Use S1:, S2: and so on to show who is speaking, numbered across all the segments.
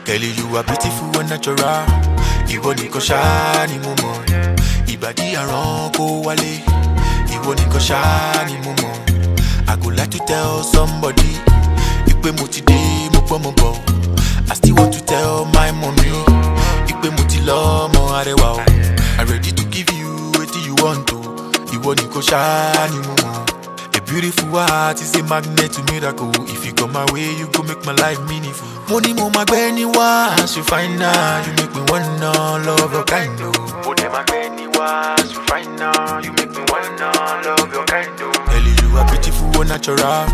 S1: Kelly, you are beautiful and natural. Iwo niko shani mumo. Ibadi aron ko wale. Iwo niko shani mumo. I go like to tell somebody. Ipe moti de mo po mo bo. I still want to tell my mommy. Ipe moti lo mo arewa. I'm ready to give you what you want to. Iwo niko shani mumo. A beautiful heart is a magnet to miracle. If you come my way, you go make my life meaningful. Money mo magbe ni wa, as you find out, you make me wanna love your kind of. Money magbe ni wa, as you find out, you make me wanna love your kind of. Girl, you are beautiful and natural.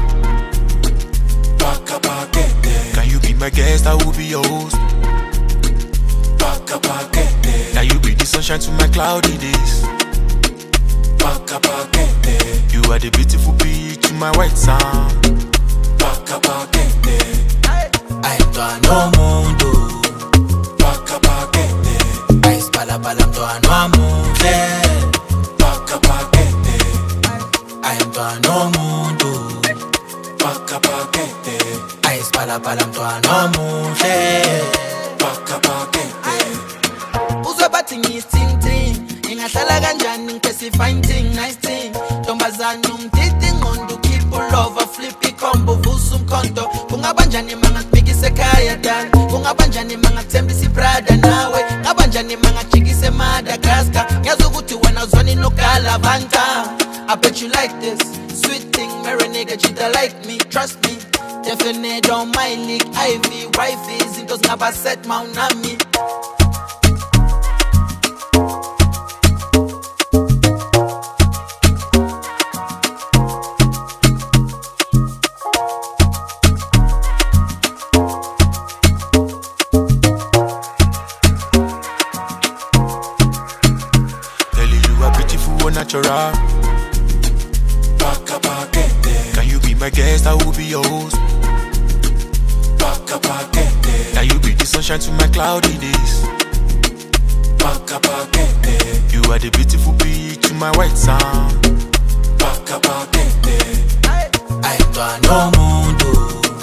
S1: Can you be my guest? I will be your host. Can you be the sunshine to my cloudy days? You are the beautiful beach to my white sand.
S2: I don't know mundo. I spala balam to anuamuke. I don't know mundo. I spala balam to anuamuke. Uzo batingi ting ting. Ingahlala kanjani ngeke fine thing, nice thing. Tombazana umtiti ngondo keep all over flippy combo vusa umkhonto. Kungaba njani mangakubikise ekhaya dan. Kungaba njani mangakuthembisa ibrada nawe. Ngaba njani mangajikise Madagascar. Ngiyazi ukuthi wena uzwana inokala vanta. I bet you like this sweet thing, marry nigga cheater like me, trust me. Definitely don't mind leak Ivy, wifey, zinto zingaba set maunami.
S1: Natural. Can you be my guest? I will be your host. Can you be the sunshine to my cloudy days? You are the beautiful beach to my white sand.
S2: I don't know mundo.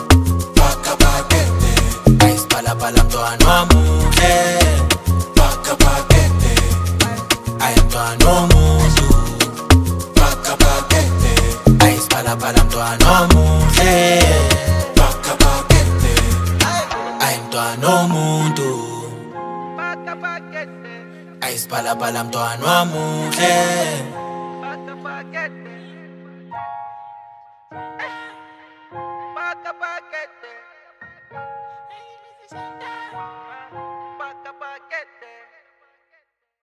S2: I spala balam to anuamuke. I don't know mundo. I spala balam to anuamuke. I don't know mundo. I spala balam to anuamuke.